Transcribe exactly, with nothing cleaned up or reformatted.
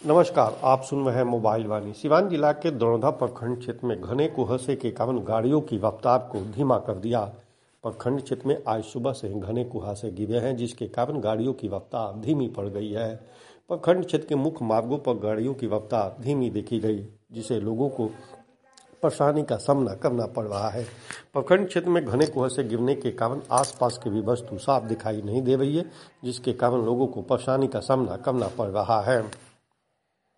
नमस्कार, आप सुन रहे हैं मोबाइल वाणी। सिवान जिला के दरौंधा प्रखंड क्षेत्र में घने कुहासे के कारण गाड़ियों की रफ्तार को धीमा कर दिया। प्रखंड क्षेत्र में आज सुबह से घने कुहासे गिरे हैं, जिसके कारण गाड़ियों की रफ्तार धीमी पड़ गई है। प्रखंड क्षेत्र के मुख्य मार्गों पर गाड़ियों की रफ्तार धीमी देखी गई, जिसे लोगों को परेशानी का सामना करना पड़ रहा है। प्रखंड क्षेत्र में घने कुहासे गिरने के कारण आसपास की भी वस्तु साफ दिखाई नहीं दे रही है, जिसके कारण लोगों को परेशानी का सामना करना पड़ रहा है।